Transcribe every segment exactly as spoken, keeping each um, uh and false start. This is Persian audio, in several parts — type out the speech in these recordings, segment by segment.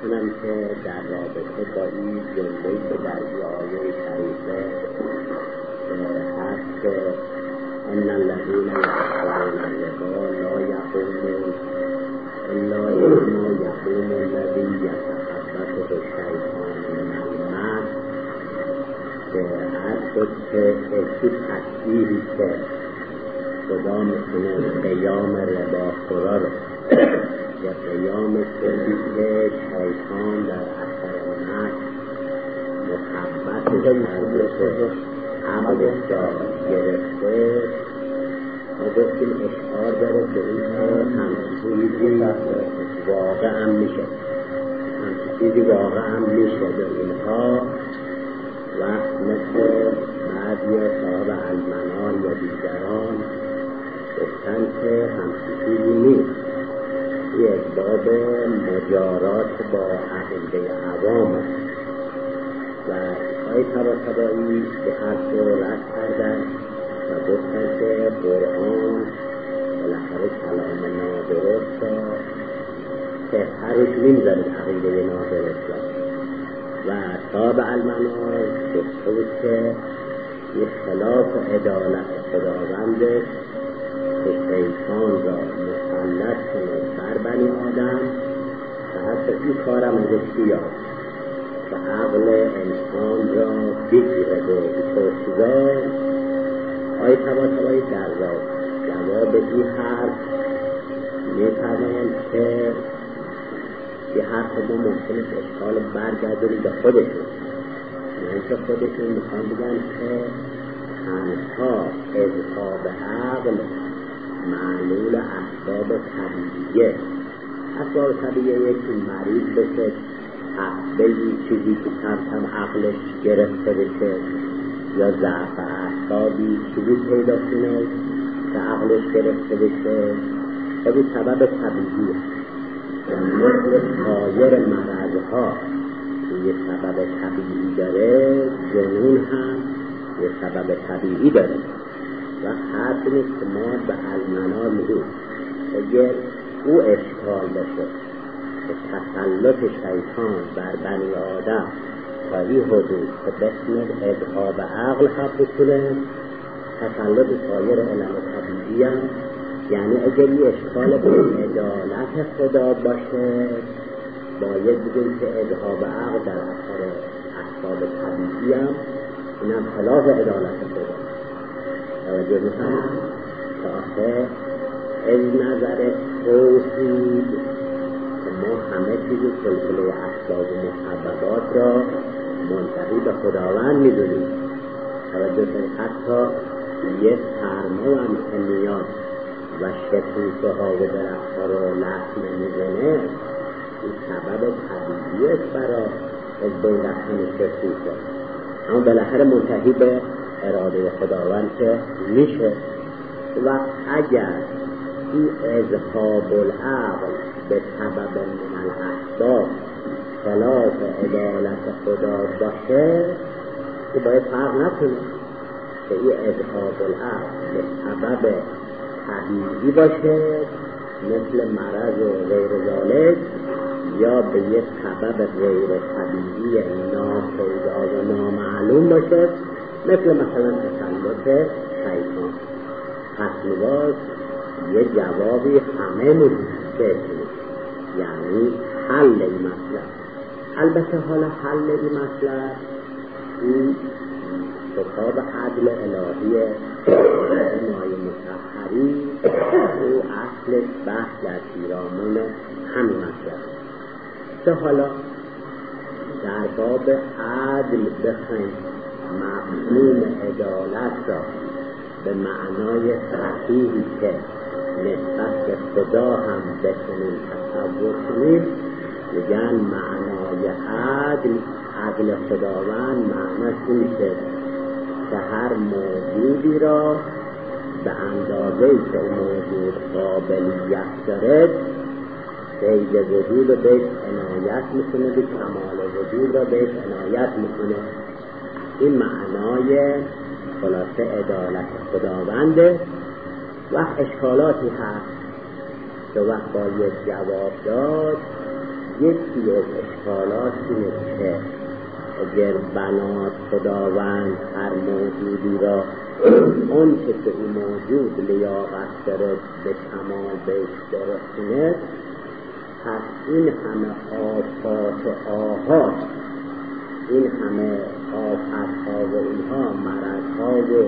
کنم که در رابطه با این جمله‌ای که در آیه شریفه هست که ان الذین یأکلون الربا لا یقومون الا کما یقوم الذی یتخبطه الشیطان من المس، که هر شد که اکی تصویری که خدا میکنه قیام رباخورا رو یا قیام کسی که شیطان در اثر مس مخبط نزدیک عملش را گرفته، ما گفتیم اشعار داره که این همچین چیزی واقع هم میشه، همچین چیزی واقع هم میشه به اینها وقت مثل بعضی صاحب المنار یا دیگران گفتن که همچین چیزی نیست. یک باب مجارات با عقیده عوام و آقای طباطبایی به حرف رو رد کردن و گفتن که قرآن بالاخره کلام نادرست را که هرش نمیذارد عقیده نادرست را و صاحب المنار گفته بود که یک خلاف عدالت خداونده که شیطان را مسلط کنه بر بنی آدم و حتی این کارم ازش بیاد که عقل انسان را بگیره به پرسیدار. آقای طباطبایی در جواب این حرف می‌فرمایند که یه حرف ما ممکنه که اشکال برگردونی به خودشون، یعنی که خودشون میخوان بگن که تنها اذهاب عقل معلول اسباب طبیعیه. اسباب طبیعیه یکی مریض بشه، به این چیزی که کم کم عقلش گرفته بشه، یا ضعف اعصابی چیزی پیدا کنه که عقلش گرفته بشه، خب این سبب طبیعیه. مثل سایر مرضها که یه سبب طبیعی داره، جنون هم یه سبب طبیعی داره و حرف نیست که ما به المنار میگیم اگر او اشکال بشه که تسلط شیطان بر بنی آدم تا این حدود که بسمد اذهاب عقل حق کنه، تسلط سایر علم طبیعی هم، یعنی اگر این اشکال به عدالت خدا باشه باید بگیم که اذهاب عقل در اثر اسباب طبیعی هم اینم خلاف عدالت خدا. توجه میکنم که آخه از نظر توحید که ما همه چیزی سلسله اسباب و مسببات را منتهی به خداوند میدونیم. توجه کنید حتی یه سرما هم که میاد و شکوفه ها و درخت ها رو لحظه میزنه، این سبب طبیعی است برای از بین رفتن شکوفه، اما بالاخره منتهی به اراده خداوند که میشه. و اگر این اذهاب العقل به سبب من الاسباب خلاف عدالت خدا باشه که باید فرق نکنه که این اذهاب العقل به سبب طبیعی باشه مثل مرض و غیر ذالک، یا به یک سبب غیر طبیعی ناپیدا و نامعلوم باشه مثل مثلا تسلط شیطان. پس نواز یه جوابی همه مجید، یعنی حل این مسئله. البته حالا حل این مسئله این کتاب عدل الهی مای مطهری و اصلش بحث در پیرامون همین مسئله. که حالا در باب عدل بخوایم مفهوم عدالت را به معنای صحیحی که نسبت به خدا هم بکنیم تصور کنیم، میگن معنای عدل عدل خداوند معناش میشه که هر موجودی را به اندازه‌ای که موجود قابلیت داره سید وجود رو بهش عنایت میکنه، به کمال وجود را بهش عنایت میکنه. این معنای خلاصه عدالت خداونده. وقت اشکالاتی هست که وقت باید جواب داد یکی از اشکالات اینه که اگر بنات خداوند هر موجودی را اون که که این موجود لیاقت داره به کمال بهش برسونه، پس این همه آفات و آهات، این همه آفت‌ها و اینها، مرض‌ها و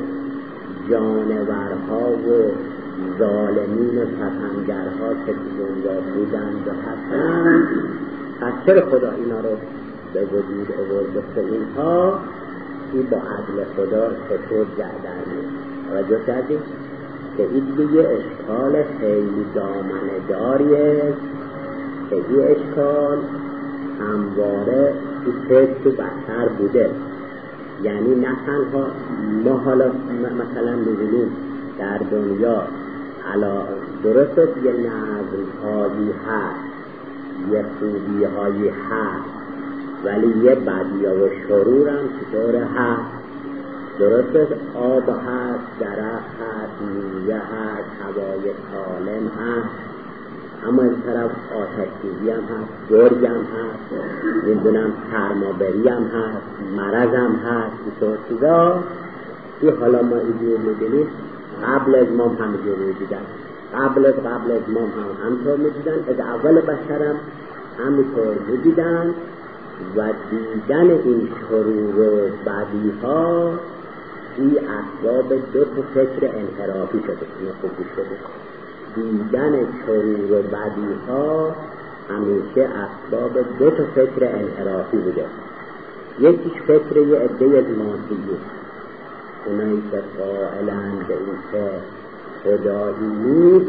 جانورها و ظالمین و ستمگرها که دنیا بودند و هستند، پس چرا خدا اینا رو به وجود آورده که اینها این با عدل خدا چطور در میاد؟ توجه کردید که این دیگه اشکال خیلی دامنه داریه که این اشکال همواره این فکر تو بشر بوده. یعنی نه تنها ما حالا مثلا می‌بینیم در دنیا علا درست یه نظم هایی هست، یه خوبی هایی هست، ولی یه بدیا و شرور هم چطور هست. درست آب هست، درخت هست، میوه هست، هوای سالم هست، اما این طرف آتش‌سوزی هم هست، گرگ هم هست، میدونم سرمابری هم هست، مرض هم هست. اینطور چیزا این حالا ما اینجور میدونیم قبل از ما هم همینجور میدیدن، قبل از قبل از ما هم همینطور میدیدن، از اول بشر هم همینطور میدیدن و دیدن این شرور و بدی ها این اسباب دو تا فکر انحرافی شده. اینو خوب گوش بدید، دیدن شرور و بدی ها همیشه اسباب دو تا فکر انحرافی بوده. یکیش فکر یه عده از مادیه، اونایی که قائلند به این که خدایی نیست،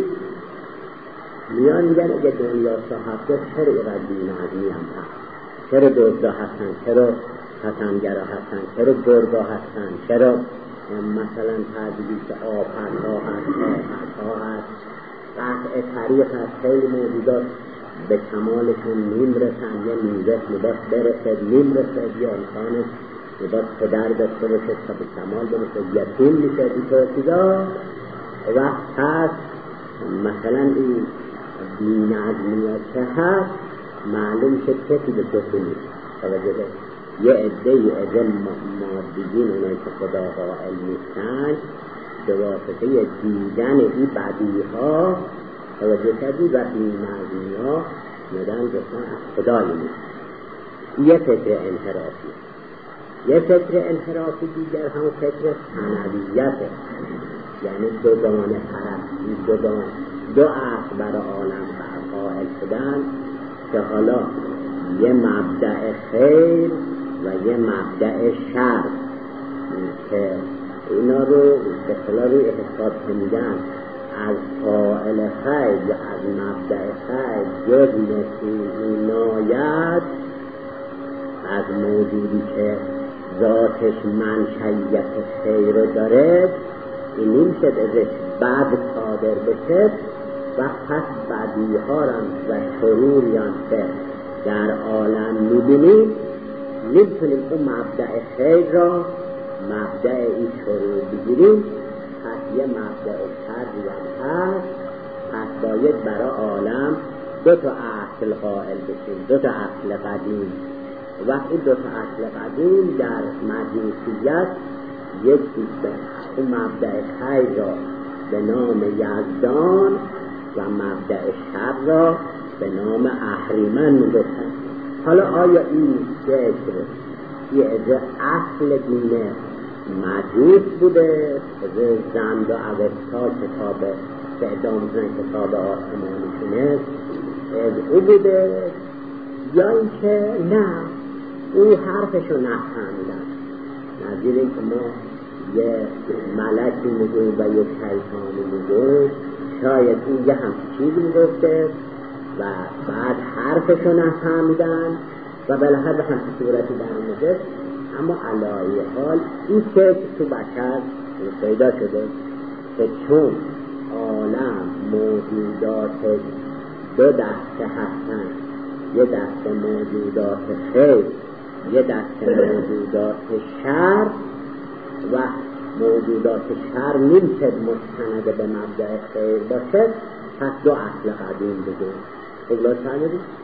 میان میگن اگه دنیا صاحبه چرا اینقدر بی‌نظمی هم هست، چرا دزدا هستن، چرا ستمگرا هستن، چرا گرگا هستن، چرا مثلا تردیدی که آفت‌ها هست، آفت‌ها هست، قطع طریق هست، خیلی موجودات به کمالشون نیم رسن، یه میوه میباش برسد نیم رسد، یه انسانش میباش پدر داشته باشه تا به کمال برسد یتیم میشه. اینطور چیزا وقت هست مثلا این بی‌نظمیت که هست معلوم شد کسی به کسی نیست. توجه یه عده یه عده مادیین اونایی که خدا قائل نیستن به واسطه دیدن این بدی ها توجه کردی و بی‌نظمی ها مدن گفتن از خدایی نیست. یه فکر انحرافی. یه فکر انحرافی دیگر هم فکر ثانویته، یعنی دوگانه پرستی، دوگانه دو اصل برای عالم قائل شدن که حالا یه مبدأ خیر و یه مبدأ شر که اینا رو به اصطلاح روی حساب که میگن از قائل خیر یا از مبدأ خیر جز نفوذی ناید، از موجودی که ذاتش منشأیت خیر داره این نمیشه ازش بعد صادر بشه و پس بدی ها و شروریان که در عالم میبینیم نمیتونیم اون مبدأ خیر را مبدأ این شرور بگیریم. پس یه مبدأ شری هم هست، پس باید برای عالم دو تا اصل قائل بشیم، دو تا اصل قدیم. وقتی دو تا اصل قدیم در مجوسیت یکی به اون مبدأ خیر را به نام یزدان و مبدأ شر را به نام اهریمن میگفتن. حالا آیا این فکر یه اصل دین مجوس بوده از زند و اوستا کتاب که ادامه زن کتاب آسمانیشونه از او بوده، یا اینکه نه او حرفشو نفهمیدن؟ نظیر این که ما یه ملکی میگویم و یه شیطانی میگویم، شاید این یه همچی چیزی میگفته و بعد حرفشو نفهمیدن و بالاخره به همچی صورتی در اومده. اما علایه حال این فکر تو بشر پیدا شده که چون عالم موجودات دو دسته هستن، یه دسته موجودات خیر، یه دسته موجودات شر، و موجودات شر نمیشه مستند به مبدأ خیر باشه، پس دو اصل قدیم بگیم. اگلات فرمودید؟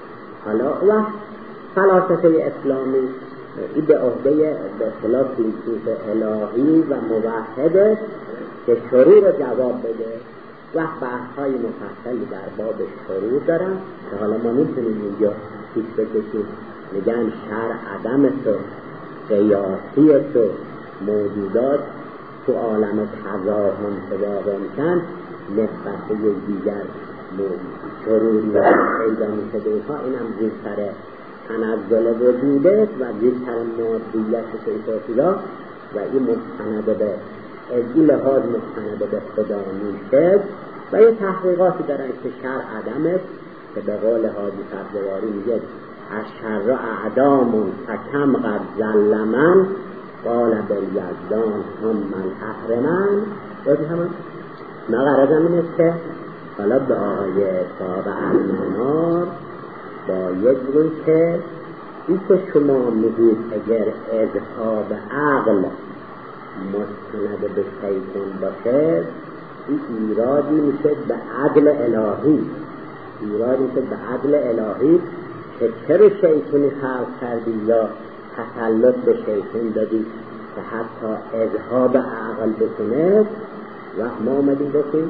حالا و فلاسفه اسلامی این به عهده به اصطلاح فیلسوف الهی و موحده که شرور رو جواب بده و بحث‌های مفصلی در باب شرور دارن که حالا ما نمی‌تونیم اینجا پیش بکشیم. میگن شر عدم تو، قیاسی تو، موجودات تو عالم تضاهم تضاهم‌شن نسبت به دیگر شروری و پیدا میشه دیها. اینم زیرتر تنزل وجوده و زیرتر مادیت کیفیتی‌ها و این مستند به از این لحاظ مستند به خدا میشه و یه تحقیقاتی دارن که شر عدمه که به قول حاجی فضلواری میگه از شر اعدام فکم قد ظلمن قال بالیزدان هم من احرمن. بازی همون مقرزم این است که حالا به آقای صاحب المنار باید که این که شما میگید اگر اذهاب عقل مستند به شیطان باشه این ایرادی میشه به عدل الهی، ایرادی میشه به عدل الهی که چرا شیطانی خلق کردی یا تسلط به شیطان دادی که حتی اذهاب عقل بکنه. و ما اومدیم بکنیم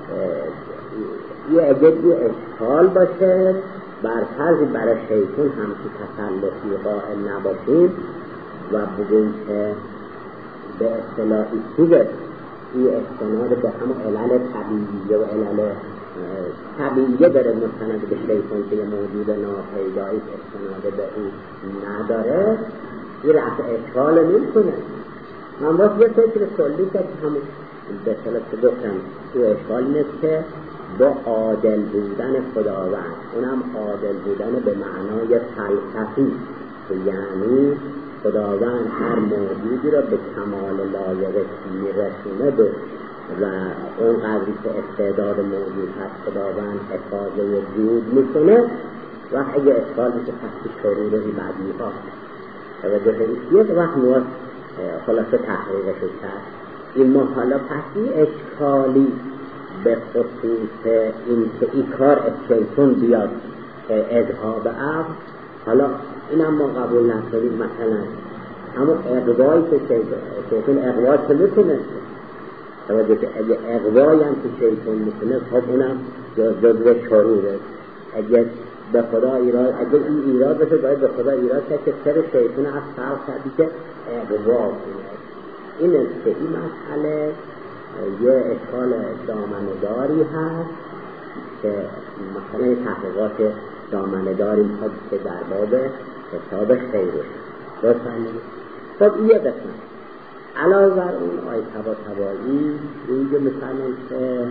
یه اگر یه اشکال باشه بر فرض برای شیطان همچی تسلطی قائل نباشیم و بگیم که به اصطلاحی چیزه این استناد به همون علل طبیعیه و علل طبیعیه داره مستند به شیطان که یه موجود ناپیدایی استناد به اون نداره، این رفع اشکال نمی کنه. من باید یه فکر کلی که همون به اصطلاح که گفتم تو اشکال نیست که با عادل بودن خداوند، اونم عادل بودن به معنای فلسفی، یعنی خداوند هر موجودی را به کمال لایق میرسونه به و اون قدری که استعداد موجود هست خداوند افاظه جود میکنه و اگه اشکال میشه پس شرور بدی ها توجه ایستیه وقت نوع خلاصه تحقیقش کرد. این ما حالا پسی اشکالی به خصوص این که این کار شیطان بیاد اذهاب عقل، حالا اینم ما قبول نکنیم. مثلا اما اقوایی که شیطان اقوایی که میکنه توجه که اگه اقوایی هم که شیطان میکنه خب اونم جزو شروره. اگه به خدا ایراد اگه این ایراد بشه باید به خدا ایراد کرد که سر شیطان از خلق کردی که اقوا کنه. این است که این مسئله یه اشکال دامنه‌داری هست که مثلا یه تحقیقات دامنه‌داری هست که در باب حساب خیرش بفهمید. خب این یه قسمت علاوه بر اون آیه تبا تبایی اینجا میفهمن که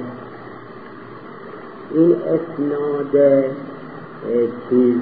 این اسناد چیز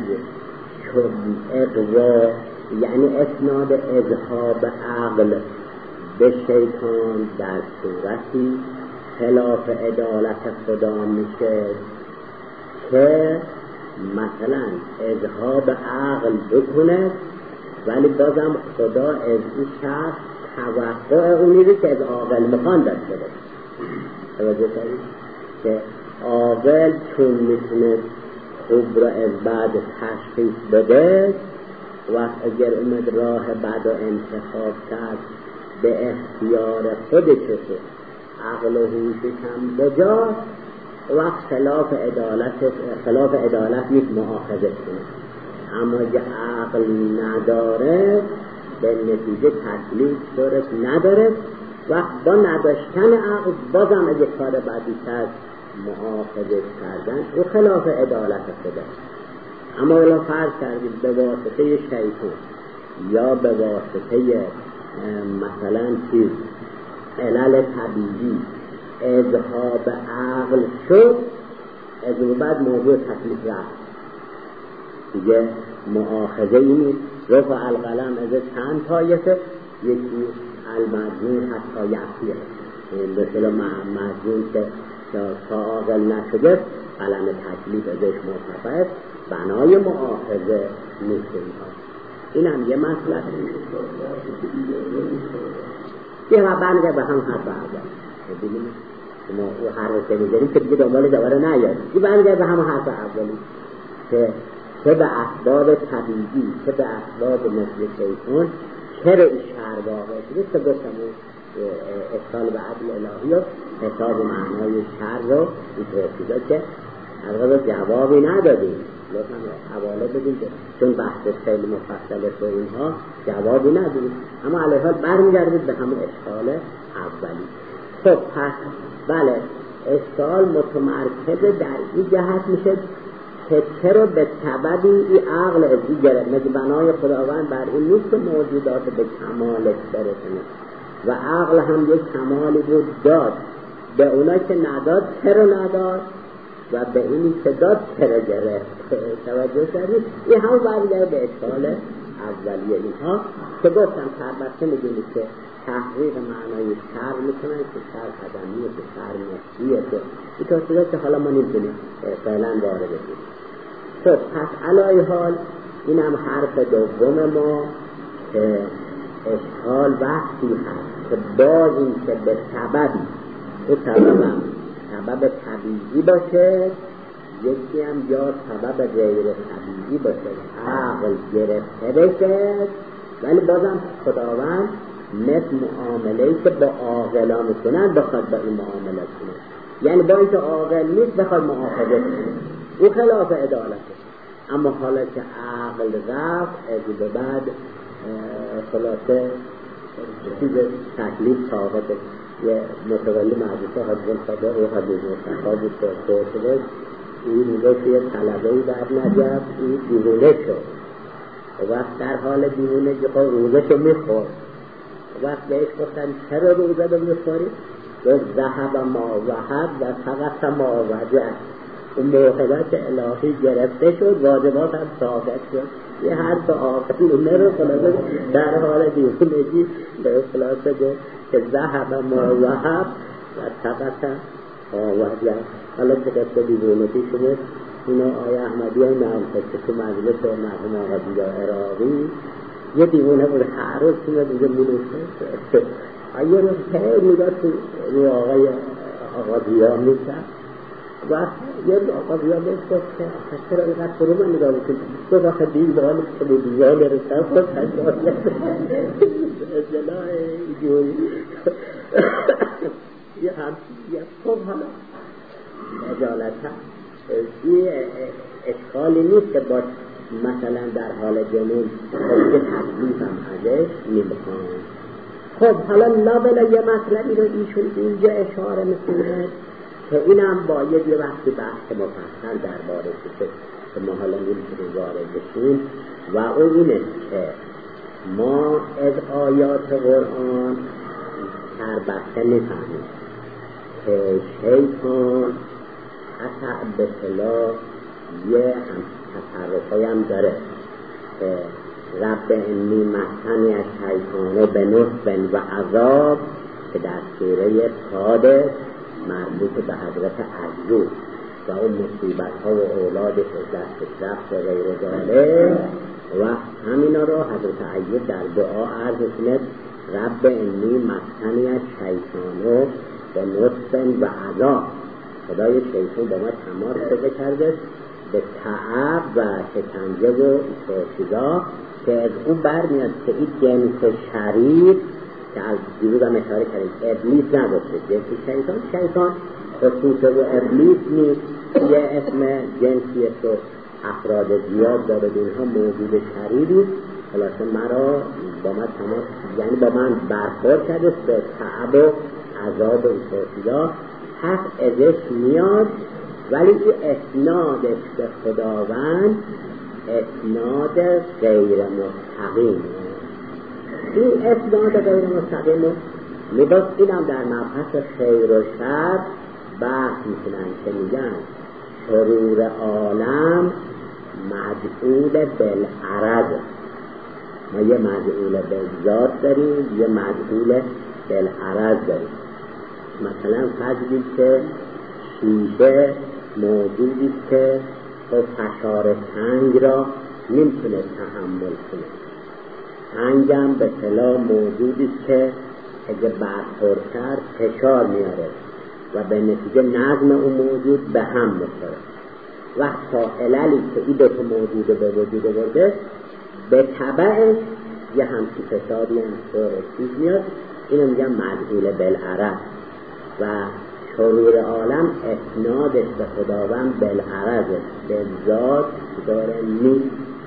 اقوا یعنی اسناد اذهاب عقل به شیطان در صورتی خلاف عدالت خدا میشه که مثلا اذهاب عقل بکنه ولی بازم خدا از این شخص توقع اونی رو که از عاقل میخوان داشته باشه. توجه کنید که عاقل چون میتونه خوب را از بعد تشخیص بده و اگر اومد راه بعد را انتخاب کرد به اختیار خودشه که عقل و هوشش هم بجاست وقت خلاف عدالت خلاف عدالت نیست مؤاخذه کنه. اما اگه عقل نداره به نتیجه تکلیف صورت نداره وقت با نداشتن عقل بازم اگه کار بعدی کرد مؤاخذه کردن و خلاف عدالت خدا. اما ولی فرض کردیم به واسطه شیطان یا به واسطه مثلا چیز علل طبیعی اذهاب عقل شد از اون بعد موضوع تکلیف رفت دیگه مؤاخذه ای نیست. رفع القلم از چند تایفه، یکی المجنون حتی یعصیه به اصطلاح مجنون که تا عاقل نشده قلم تکلیف ازش مرتفع بنای مؤاخذه نیست. این هم یه مسئله یه برگه به هم حرف اول ببینیم ما او حرف که می‌ذاریم که دیگه دنبال دوباره نیاد. این برگه به هم حرف اولی که چه به اسباب طبیعی چه به اسباب مثل شیطان چرا این شر واقع شده که گفتم اون اتصال به عدل الهی و حساب معنای شر رو این پرسیده که از جوابی ندادیم لطفا حواله بدیم چون بحث خیلی مفصله تو اینها جوابی ندادیم اما علیه حال برمیگردید به همون اشکال اولی. خب پس بله اشکال متمرکز در این جهت میشه که چرا به سببی این عقل ازی گرفت مگه بنای خداوند بر این نیست که موجودات به کمالش برسونه و عقل هم یک کمالی بود داد به اونا که نداد چرا نداد و به اینی که داد چرا گرفت توجه کردید این هم برمیگرده به اشکال اولیه اینها که گفتم تربسته میدونید که تحقیق معنای شر میکنن که شر قدمیه که شر نفسیه که این توصیده که حالا ما نمیدونیم فعلا وارد بشیم. خب پس علای حال این هم حرف دوم ما که اشکال وقتی هست که با این که به سببی این سبب هم سبب طبیعی باشه یکی هم یا سبب غیر طبیعی باشه عقل گرفته بشه ولی بازم خداوند مثل معامله‌ای که با عاقلا میکنن بخواد با این معامله کنه یعنی با اینکه عاقل نیست بخواد معاخذه کنه او خلاف عدالته اما حالا که عقل رفت از به بعد خلاصه چیز تکلیف طاقت یه متولی معجزه حضرت صادق و حضرت مصطفی بود که توسعه این میگه که یه طلبه‌ای در نجف این دیوونه شد و وقت در حال دیوونه که روزه شو میخورد وقت بهش گفتن چرا روزه رو میخوری؟ گفت ذهب ما وهب و فقط ما وجه اون موقعات الهی گرفته شد واجبات هم ثابت شد یه حرف آقلونه رو خلاصه در حال دیوونگی به خلاصه گفت که ذهب ما وهب و فقط ما وجه حالا که قصه دیوونگی شده اینا آیه احمدی های نامسد که تو مجلس مرحوم آقا دیگه عراقی یه دیوانه بود هر روز که من دیگه میلوشه آیه رو که میگه تو رو آقای آقا بیا میکرد و یه آقا بیا میکرد که چرا اینقدر فرو من نگاه بکن تو وقت دیوانه که به دیوانه رسن خود تجاره ازدلاع ایجوری یه همچی یه خب حالا اجالت هم این اشکالی نیست که باید مثلا در حال جنون خود تکلیف هم ازش نمیخوان. خب حالا لابلا یه مطلبی رو ایشون اینجا اشاره میکنه که اینم باید یه وقتی بحث مفصل درباره شده که ما حالا نمیتونیم وارد بشیم و اون اینه که ما از آیات قرآن تربسته میفهمیم که شیطان حتی به صلاح یه تصرفی هم داره که رب انی مسنی از شیطانه به نصب و عذاب که در سوره صاد مربوط به حضرت ایوب و اون مصیبت ها و اولادش دستش رفت و غیر ذالک و همینا رو حضرت ایوب در دعا عرض کنه رب انی مسنی از شیطانه به نصب و عذاب خدای شیطان با ما تمار شده کرده به تعب و شکنجه و چیزا که از اون برمیاد که این جنس شریر که از دیروز هم اشاره کردیم ابلیس نگفته جنس شیطان شیطان خصوص و ابلیس نیست یه اسم جنسیه که افراد زیاد داره اینها موجود شریری خلاصه مرا با من تمام یعنی با من برخورد کرده به تعب و عذاب و چیزا حق ازش میاد ولی این اسنادش به خداوند اسناد غیر مستقیم این اسناد غیر مستقیم لباس اینم در مبحث خیر و شر بحث میکنن که میگن شرور عالم مجعول بالعرض ما یه مجعول بالذات داریم یه مجعول بالعرض داریم مثلا فرض که شیشه موجودی که فشار سنگ را نمیتونه تحمل کنه سنگم به اصطلاح موجودی که اگه برخورد کرد فشار میاره و به نتیجه نظم اون موجود به هم میخوره وقت تا عللی که این دوتا موجود به وجود آورده به تبع یه همچی فسادی هم طور چیز میاد، اینو میگم مجهول بالعرض. و شرور عالم اسنادش به خداوند بالعرضه، به ذات داره نیست.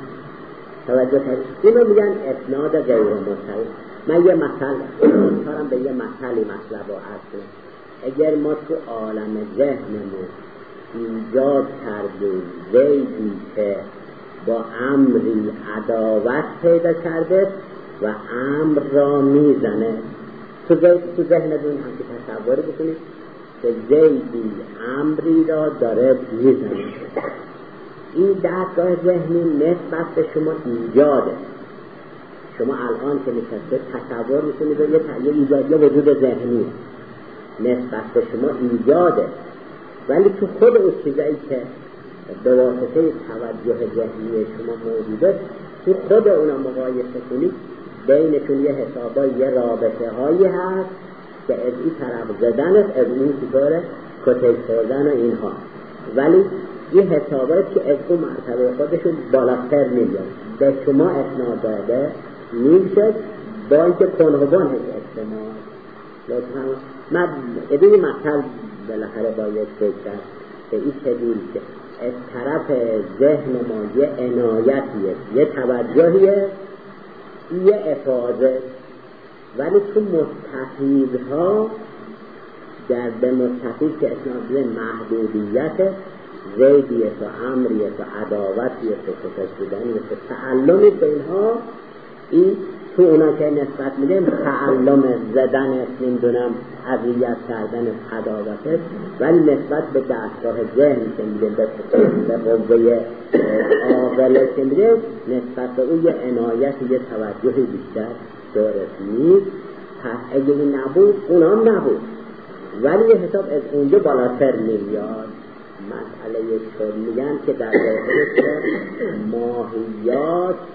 توجه کنید، اینو میگن اسناد غیر مستقیم. من یه مثل کارم به یه مثلی مطلب رو عرض کنم. اگر ما تو عالم ذهنمون ایجاد کردیم زیدی که با امری عداوت پیدا کرده و امر را میزنه، تو زید تو ذهنتون هم که تصور بکنید که زیدی امری را داره میزنه، این دستگاه ذهنی نسبت به شما ایجاده. شما الان که نشسته تصور میکنید یه یه ایجاد یه وجود ذهنی نسبت به شما ایجاده، ولی تو خود اون چیزایی که به واسطه توجه ذهنی شما موجوده، تو خود اونا مقایسه کنید، بینشون یه حسابای یه رابطه هایی هست که از این طرف زدن از اون چطوره کتک خوردن و اینها، ولی این حسابایی که از اون مرتبه خودشون بالاتر نمیاد به شما اسناد داده نیمشد با اینکه کنهبان هست اجتماع. لطفا من ادوی مثل بالاخره باید فکر به این شدید که از طرف ذهن ما یه عنایتیه، یه توجهیه، یه افاده، ولی تو مستفیدها در به مستفید که اسناد محدودیت زیدیه و امریه و عداوتیه و کتشیدنیه و تعلمی به اینها، این تو اونا که نسبت میده تعلم زدن نمیدونم عذیت کردن عداوته، ولی نسبت به دستگاه ذهن که میده به قوه عاقله که میده نسبت به اون یه عنایت یه توجه بیشتر دارد نیست. پس اگه این نبود اونام نبود، ولی یه حساب از اونجا بالاتر نمیاد. مسئله چون میگن که در داخل ماهیات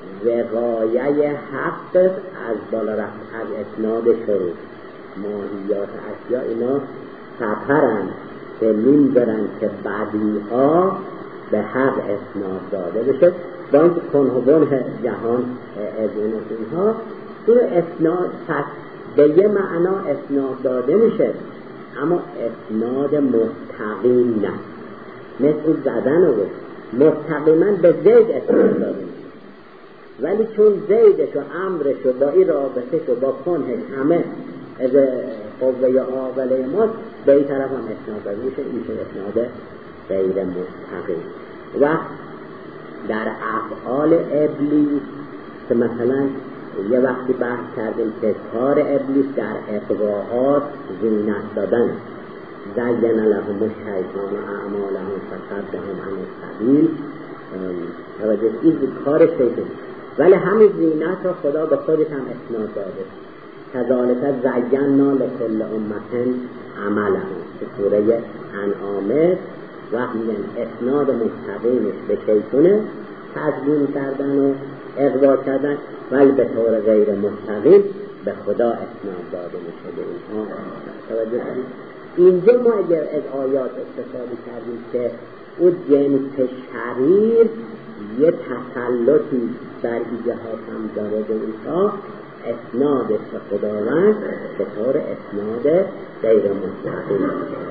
وقایه حق از بالا رفت از اسناد شروع. ماهیات اشیا اینا سفرن که نمیبرن که بعدی ها به حق اسناد داده بشه، با اینکه کنهبان جهان از اینها این اسناد پس به یه معنا اسناد داده میشه، اما اسناد مستقیم نه، مثل زدن و مستقیما به زید اسناد داده میشه، ولی چون زیدش و امرش و با این رابطش و با کنهش همه از قوه عاقله ما به این طرف هم اسناد داده میشه، میشه اسناد غیر مستقیم. و در افعال ابلیس که مثلا یه وقتی بحث کردیم که کار ابلیس در اقواهات زینت دادن، زین لهم الشیطان اعمالهم فصدهم عن السبیل، توجه این کار شیطان، ولی همین زینت را خدا به خودش هم اسناد داده. کذالک زینا لکل امة عملهم که سوره انعامه وقت میگن اسناد مستقیمش به شیطانه تزیین کردن و اغوا کردن، ولی به طور غیر مستقیم به خدا اسناد داده میشه به اینها. توجه کنید اینجا ما اگر از آیات استفاده کردیم که اون جنس شریر یه تسلطی در ایجهات هم داره به اینها، اسنادش به خداوند به طور اسناد غیر مستقیم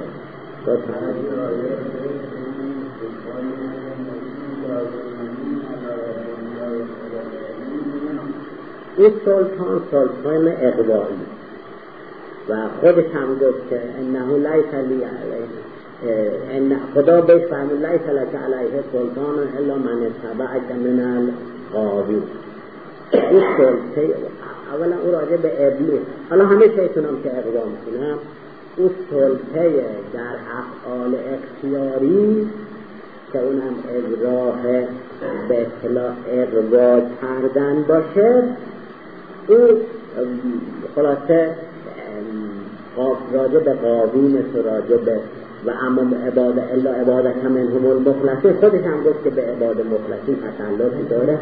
این سلطان سلطان اقوایی و خودش هم گفت که انه لیس لی علیه، خدا بهش فرمود لیس لک علیه سلطان الا من اتبعک من الغاوین. این سلطه اولا او راجع به ابلیس، حالا همه شیطان هم که اقوا میکنم، اون سلطه در افعال اختیاری که اونم از راه به اصطلاح اقوا کردن باشه، او خلاصه راجع به قاوین راجع به و اما عباد الا عبادت منهم المخلصین، خودش هم گفت که به عباد مخلصین تسلط داره.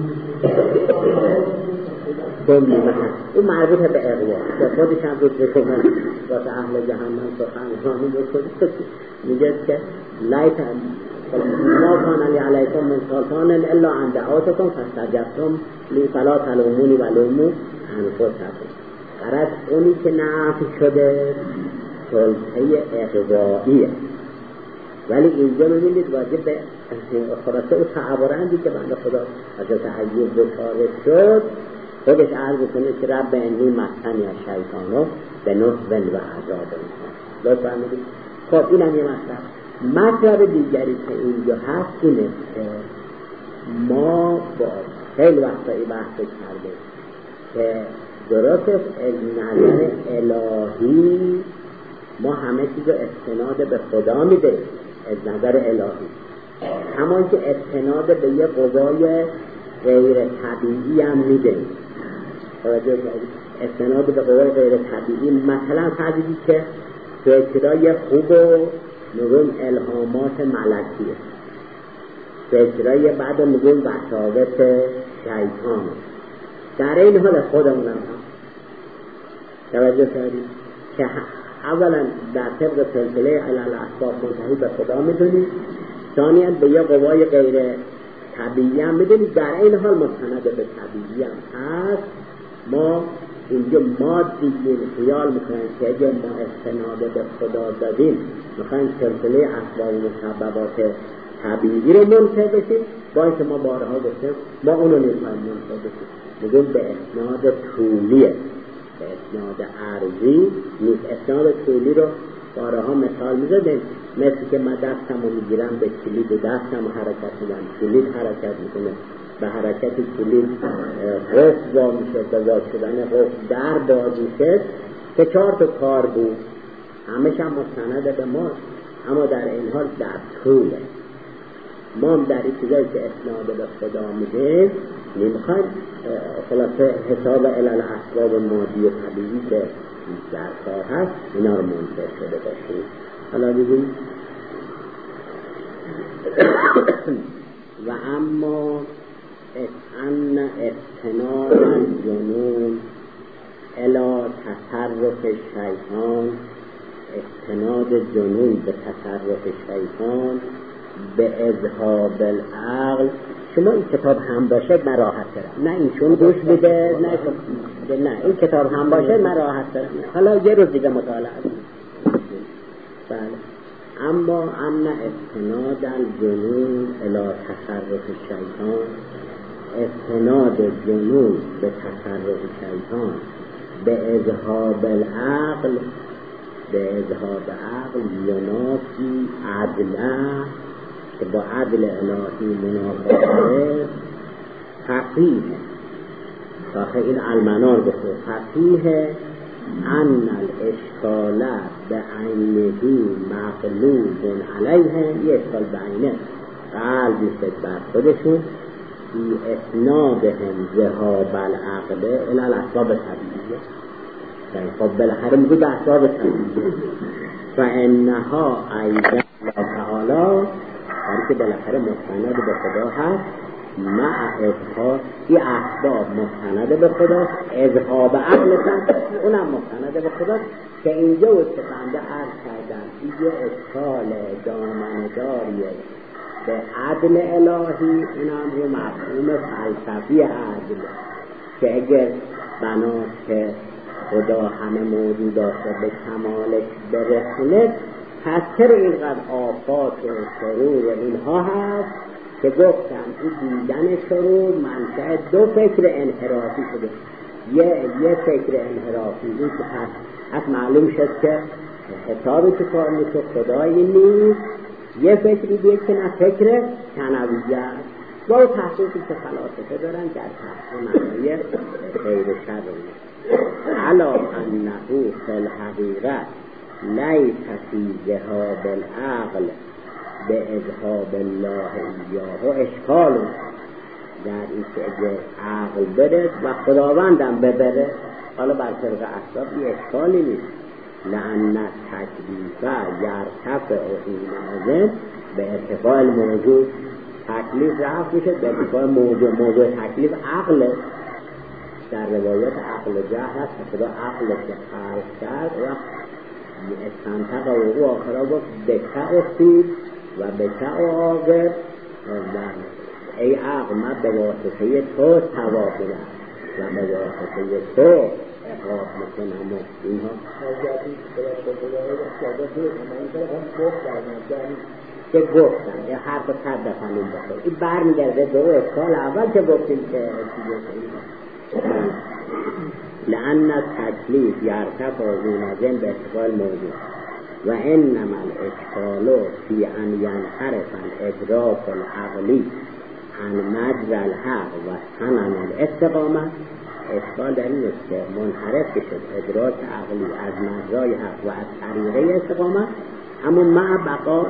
اون مربوط به اقوا که خودش هم گفت که من واسه اهل جهنم سخنرانی بکنه، میگه که لایت ما کان علی علیکم من سلطان الا ان دعوتکم فاستجبتم لی فلا تلومونی و لوموا انفسکم. غرض اونی که نفی شده سلطه اقوائیه، ولی اینجا می‌بینید واجب به خلاصه او تعبرندی که بنده خدا حضرت ایوب بشاره شد خودش عرض کنه که رب انی مسنی الشیطان بنصب و عذاب. درست فهمیدید؟ خب اینم یه مطلب. مطلب دیگری که اینجا هست اینه که ما با خیلی وقتایی بحث کرده که درست از نظر الهی ما همه چیز رو استناد به خدا میده از نظر الهی، همان که استناد به یه قوای غیر طبیعی هم میده. استناد به قوای غیر طبیعی مثلا فرضی که فکرای خوب و نگون الهامات ملکیه، فکرای بعد نگون وساوس شیطان، در این حال خودمون هم توجه کردیم که اولا در طبق سلسله علل اسباب منتهی به خدا میدونیم، ثانیاً به یه قوای غیر طبیعی هم میدونیم، در این حال مستند به طبیعی هم هست. ما اینجا مادی خیال میکنیم که اگه ما استناد به خدا دادیم میخوایم سلسله اسباب و مسببات طبیعی رو منتهی بشیم، با اینکه ما بارها گفتیم ما اونو نمیخوایم منتهی بشیم، میگیم به اسناد طولیه، به اسناد عرضی نیست. اسناد طولی رو بارها مثال میزدیم، مثل که من دستم رو میگیرم به کلید دستم رو حرکت میدم، کلید حرکت میکنه، به حرکت کلید قفل وا میشه، به وا شدن قفل در باز میشه، که چهار تا کار بود، همش هم مستند به ما، اما در این حال در طوله. ما هم در این چیزایی که اسناد به خدا میده نمیخوایم خلاصه حساب علل اسباب مادی و طبیعی که در کار هست اینا رو منتهی شده باشیم. حالا بگیم و اما ان استناد الجنون الی تصرف شیطان، استناد جنون به تصرف شیطان به اذهاب العقل. شما این کتاب هم باشد من راحت دارم، نه این چون گوش بده، نه نه این کتاب هم باشد من راحت دارم، حالا یه روز دیگه مطالعه کنم. بله. اما ان استناد الجنون الی تصرف شیطان، استناد جنون به تصرف شیطان به اذهاب العقل، به اذهاب عقل ینافی عدله، که با عدل الهی منافقه، فقیه داخل این المنار بسید فقیه ان الاشکال به عینهی مغلوب علیه، یه اشکال به عینه قلبی شد بر خودشون، بی اسنادهم ذهاب العقل الی الاسباب طبیعیه. خب بالاخره میگه به اسباب طبیعیه فانها ایضا الله تعالی، برای که بالاخره مستند به خدا هست، مع اذهاب این اسباب مستند به خدا، اذهاب عقلشن اونم مستند به خدا، که اینجا و که بنده عرض کردم اینجا اشکال دامنداریه به عدل الهی، اونم رو مفهوم فلسفی عدل، که اگر بناست که خدا همه موجودات به کمالش برسونه، پس چرا اینقدر آفات و شرور و اینها هست که گفتم این دیدن شرور منشأ دو فکر انحرافی شده. یه یه فکر انحرافی این که پس از معلوم شد که حسابی که کار میشه خدایی نیست، یه فکری دید که نه فکر کنویه است، با تحقیقی که فلاسفه دارن در تحقیق معنی غیر شرعی علا انه فی الحقیقت لیس فی ذهاب العقل به اذهاب الله ایاه اشکال، در این که اگر عقل بره و خداوندم ببره، حالا بر طرق اسباب یه اشکالی نیست، لأن تکلیف یرتفع این آزم به ارتفاع الموجود، تکلیف رفت میشه به ارتفاع موضوع، موضوع تکلیف عقله، در روایت عقل جه هست که خدا عقل که خلق کرد و استنطق و او آخرا گفت بکع افتید و بکع و آگر ای عقل من به واسطه تو ثواب بدم و به واسطه تو عقاب میکنم و اینها که گفتم یه حرف صد دفعه این بخور این برمیگرده دو اشکال اول که گفتیم که لأن التکلیف یرتفع ذو به اشکال موضوع و انما الاشکال فی ان ینحرف الادراک العقلی عن مجرى الحق و ثمن الاستقامه. اشکال در این است که منحرف بشد ادراک عقلی از مجرای حق و از طریقه استقامه، اما مع بقاء.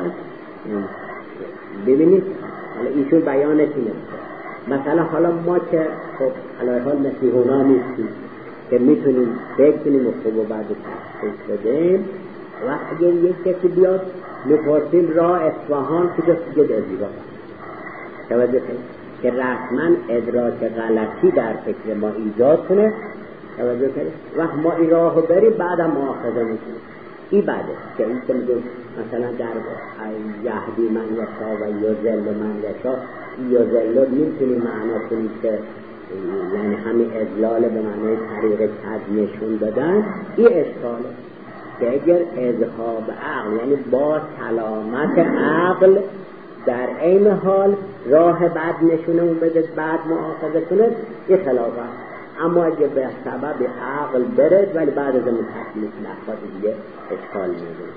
ببینید حالا ایشون بیانش اینه مثلا حالا ما که خب علیه حال مسیحونا نیستیم که میتونیم فکر کنیم و خوب و بعد تحقیق بدیم و اگر یک کسی بیاد میپرسیم راه اصفهان کجاست دیگه ازیبا توجه کنیم که رسما ادراک غلطی در فکر ما ایجاد کنه. توجه کنیم وقت ما این راه رو بریم بعدم مؤاخذه میکنیم این بعده که این که میگم مثلا در یهدی من یشا و یذل من یشا یذل میتونیم معنا کنیم که یعنی همین اضلال به معنی طریق کج نشون دادن. این اشکاله که اگر اذهاب عقل یعنی با سلامت عقل در این حال راه بد نشونه اون بده بعد مؤاخذه کنه این خلافه، اما اگه به سبب عقل برد ولی بعد از اون تکلیف لحظات دیگه اشکال میده.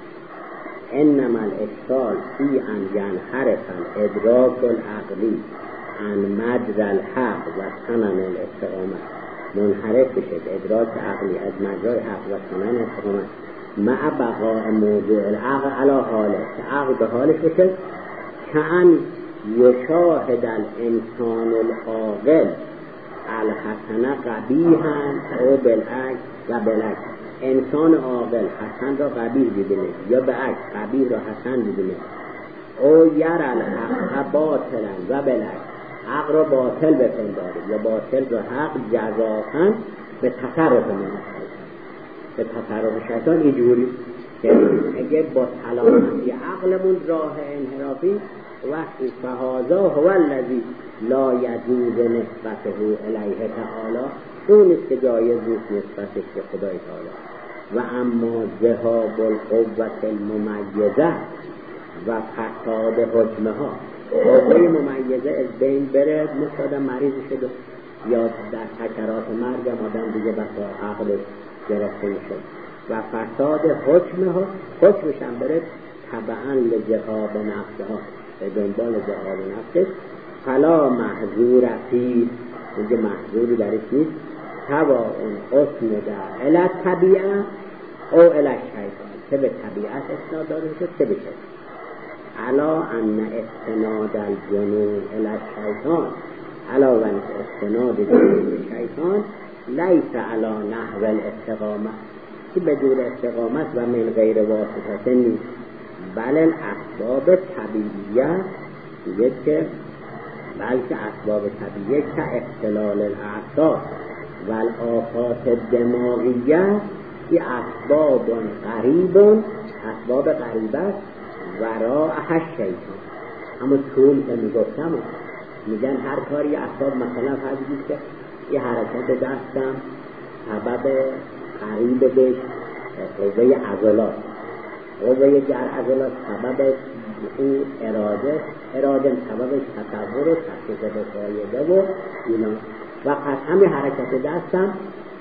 انما الاشکال فی ان ینحرف الادراک العقلی عن مجرى الحق و ثمن الاستقامه. منحرف بشد ادراک عقلی از مجرای حق و ثمن الاستقامه مع بقاء موضوع العقل علی حاله که عقل به حالش بشد کأن یشاهد الانسان العاقل الحسن قبیحا او بالعکس و بالعکس. انسان عاقل حسن را قبیح ببینه یا بالعکس قبیح را حسن ببینه. او یر الحق باطلا و بالعکس حق را باطل بپنداره یا باطل را حق جزاءً به تصرف منحصر به تصرف شیطان. اینجوری که اگه با سلامتی عقلمون راه انحرافی وقتی فهذا هو الذی لا یجوز نسبته الیه تعالی، اون نیست که جایز نیست نسبتش به خدای تعالی. و اما ذهاب القوة الممیزه و فساد حکمها، قوه ممیزه از بین بره مثل مریض شده یا در سکرات مرگ آدم دیگه بسا عقلش گرفته میشد و فساد حکمها حکمش هم بره تبعا لذهاب نفسها به دنبال ذهاب نفسش. فلا محظور فی اینجا محظوری درش نیست. توا اون حکم در علت طبیعه او علت شیطان چه به طبیعت اسناد داده شد چه به شیطان. علا ان استناد الجنون علت شیطان علا و استناد جنون شیطان لیس علا نحو الاستقامه که بدون استقامت و من غیر واسطه نیست، بل اسباب طبیعیه دیگه که بلکه اسباب طبیعیه که اختلال الاعصاب و الآفات دماغیه ای اسباب غریب اسباب غریبه وراء شیطان. اما طول که میگفتم میگن هر کاری اسباب مثلا فرض که یه حرکت دستم سبب قریب بهش قوه عضلات قوه گر عضلات سبب اون اراده اراده سببش تصور و تحقیق به فایده و اینا و قطعا حرکت دستم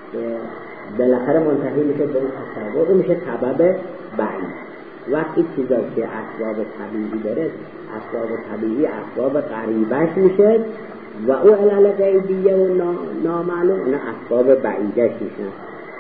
بالاخره منتهی میشه به اون تصور میشه سبب بعید. وقتی چیزا که اسباب طبیعی داره اسباب طبیعی اسباب غریبش میشه و او علل غیبیه و نامعلوم اینا اسباب بعیدش میشن.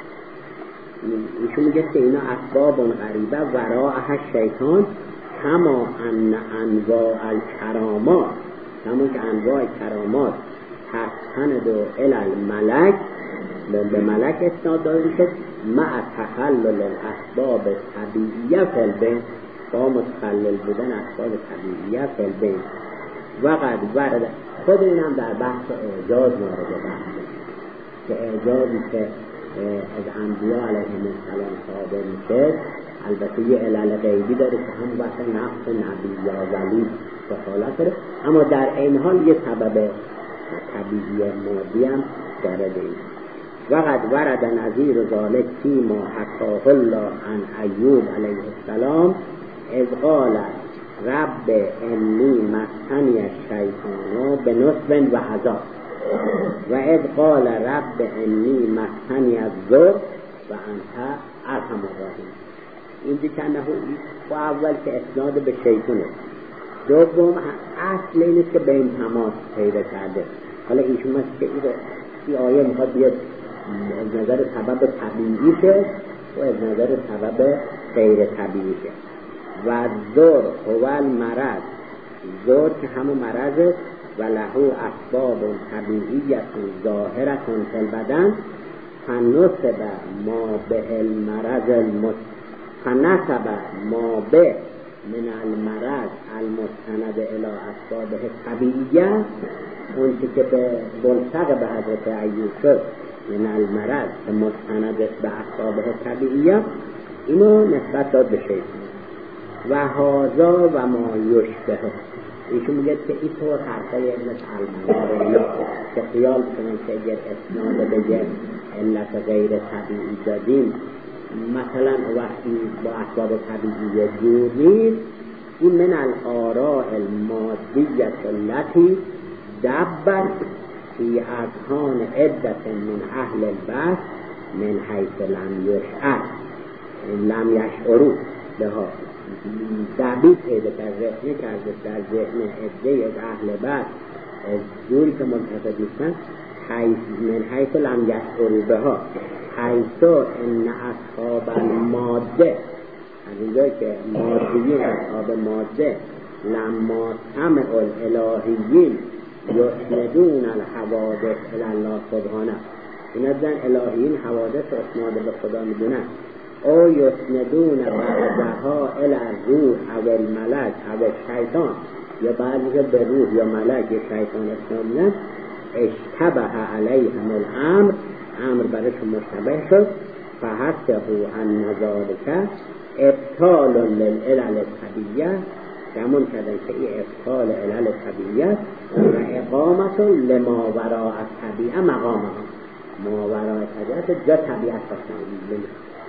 ایشون میگه که اینا اسباب غریبه وراء شیطان کما ان انواع الکرامات کما که انواع کرامات تستند و علل ملک به ملک اسناد داده میشه مع تخلل اسباب طبیعیه فی البین با متخلل بودن اسباب طبیعیه فی البین و قد ورد خود اینم در بحث اعجاز مورد بحث که اعجازی که از انبیاء علیهم السلام صادر میشه البته یه علل غیبی داره که هم وقت نفس نبی یا ولی دخالت داره، اما در این حال یه سبب طبیعی مادی هم داره دید. وقد ورد نظیر ذالک فیما حکاه الله عن ایوب علیه السلام اذ قال رب انی مسنی الشیطان بنصب و عذاب و اذ قال رب انی مسنی الضر و انت ارحم الراحمین. این دیکنه و اول که اسناد به شیطانه، دوم اصل این است که به این تماس پیدا کرده. حالا ایشون است که این آیه میخواد بیاد از نظر سبب طبیعیشه و از نظر سبب غیر طبیعیشه. و ضر هو المرض، ضر که همون مرضه و له اسباب طبیعیت ظاهرة فی البدن فنصب ما به المرض المت فنصب ما به من المرض المستند الى اسبابه طبیعیه، اون که به منطق به حضرت ایوب شد من المرض که مستند به اسبابه طبیعیه، اینو نسبت داد به شیطان. و هازا و ما یشبه، ایشون میگه که این طور حرفای ابن المنار اینا که خیال کنن که اگر اسناد بگه علت غیر طبیعی دادیم مثلا وقتی با اسباب طبیعی جور نیست، این من الآراء المادیت التي دبت فی اذهان عدة من اهل البحث من حیث لم یشعر لم یشعروا بها، دبی پیدا کرده کرده در ذهن عده از اهل بحث از جوری که منتفض نیستن من حیث لم یشعروا بها حیث ان اصحاب الماده، از اینجایی که مادیین اصحاب ماده لما سمع الالهیین یسندون الحوادث الی الله سبحانه، این از زن الهیین حوادث اسناد به خدا میدونن، او یسندون بعضها الی روح او الملک او شیطان، یا بعضی به روح یا ملک یا شیطان اسناد میدن، اشتبه علیهم الامر، امر برایشون مشتبه شد، فحسبوا ان ذلک ابطال للعلل الطبیعیه، گمان کردن که این ابطال علل طبیعیه و اقامت لما وراء الطبیعه مقامه، ما وراء طبیعت جا طبیعت باشن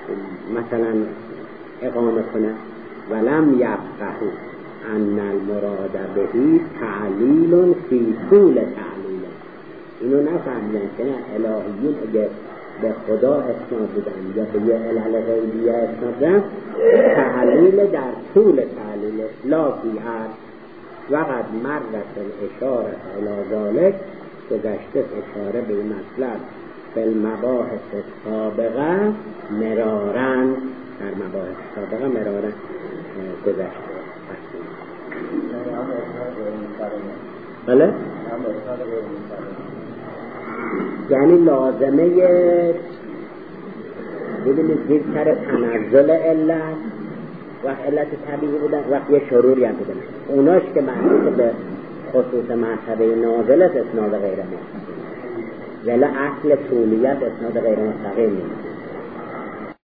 مثلا اقامه کنه. ولم یفقهوا ان المراد بهی تعلیل فی طول تعلیل، اینو نفهمیدن که نه الهیین اگر به خدا اسناد بودن یا به یه علل غیبیه اسناد بودن، تعلیل در طول تعلیل لا فی عرض. وقد مرت الاشاره الی ذلک، گذشته اشاره به این مطلب فی المباحث سابقه مرارن، در مباحث سابقه مرارن گذشته. بله؟ یعنی لازمه ببینید ذکر تنزل علت و علت طبیعی بودن وقت یه شروری هم بودن، اوناش که معنی به خصوص مرتبه نازلت اسناد غیر مستقیم، ولی اصل طولیت اسناد غیر مستقیم نیست.